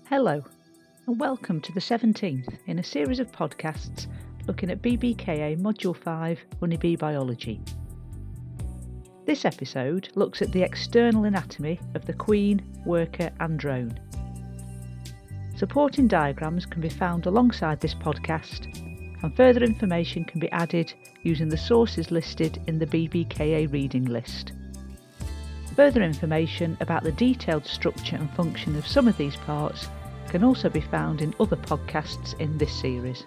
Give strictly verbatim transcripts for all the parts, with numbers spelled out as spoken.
Hello, and welcome to the seventeenth in a series of podcasts looking at B B K A Module five Honeybee Biology. This episode looks at the external anatomy of the queen, worker and drone. Supporting diagrams can be found alongside this podcast, and further information can be added using the sources listed in the B B K A reading list. Further information about the detailed structure and function of some of these parts can also be found in other podcasts in this series.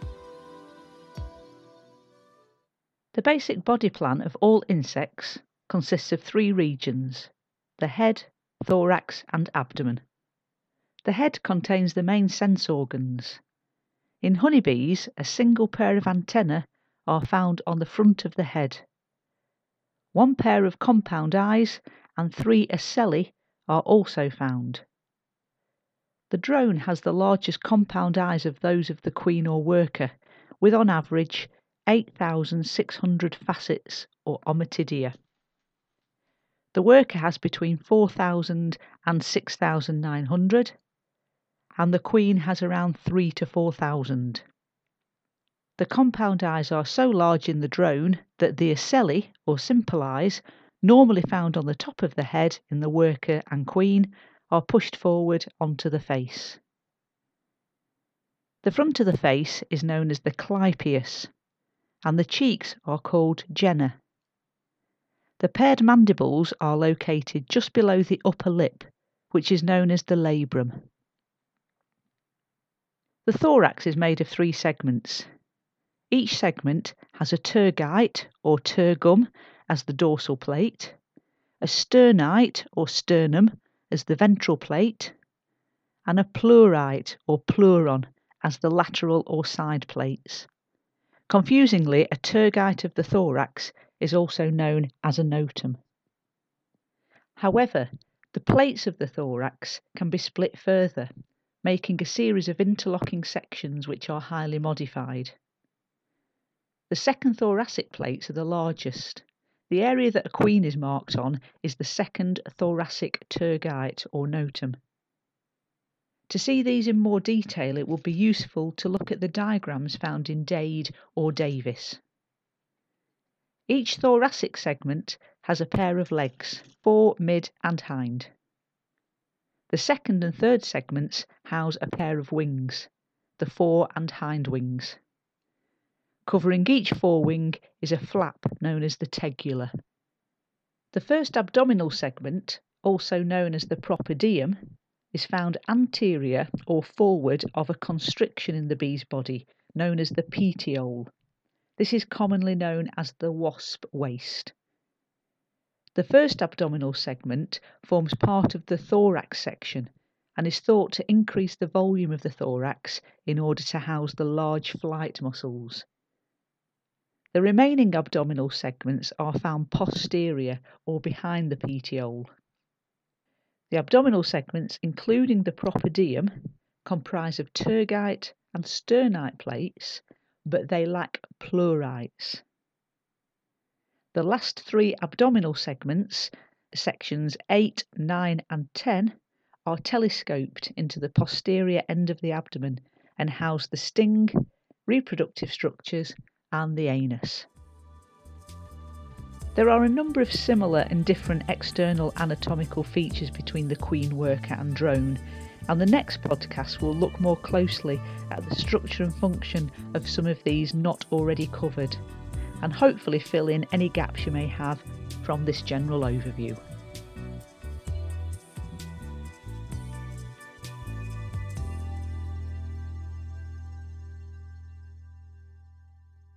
The basic body plan of all insects consists of three regions: the head, thorax and abdomen. The head contains the main sense organs. In honeybees, a single pair of antennae are found on the front of the head. One pair of compound eyes and three ocelli are also found. The drone has the largest compound eyes of those of the queen or worker, with on average eight thousand six hundred facets or ommatidia. The worker has between four thousand and six thousand nine hundred, and the queen has around three to four thousand. The compound eyes are so large in the drone that the ocelli, or simple eyes, normally found on the top of the head in the worker and queen, are pushed forward onto the face. The front of the face is known as the clypeus, and the cheeks are called genna. The paired mandibles are located just below the upper lip, which is known as the labrum. The thorax is made of three segments. Each segment has a tergite or tergum as the dorsal plate, a sternite or sternum as the ventral plate, and a pleurite or pleuron as the lateral or side plates. Confusingly, a tergite of the thorax is also known as a notum. However, the plates of the thorax can be split further, making a series of interlocking sections which are highly modified. The second thoracic plates are the largest. The area that a queen is marked on is the second thoracic tergite or notum. To see these in more detail, it will be useful to look at the diagrams found in Dade or Davis. Each thoracic segment has a pair of legs, fore, mid and hind. The second and third segments house a pair of wings, the fore and hind wings. Covering each forewing is a flap known as the tegula. The first abdominal segment, also known as the propydium, is found anterior or forward of a constriction in the bee's body, known as the petiole. This is commonly known as the wasp waist. The first abdominal segment forms part of the thorax section and is thought to increase the volume of the thorax in order to house the large flight muscles. The remaining abdominal segments are found posterior or behind the petiole. The abdominal segments, including the propydium, comprise of tergite and sternite plates, but they lack pleurites. The last three abdominal segments, sections eight, nine and ten, are telescoped into the posterior end of the abdomen and house the sting, reproductive structures and the anus. There are a number of similar and different external anatomical features between the queen, worker and drone, and the next podcast will look more closely at the structure and function of some of these not already covered, and hopefully fill in any gaps you may have from this general overview.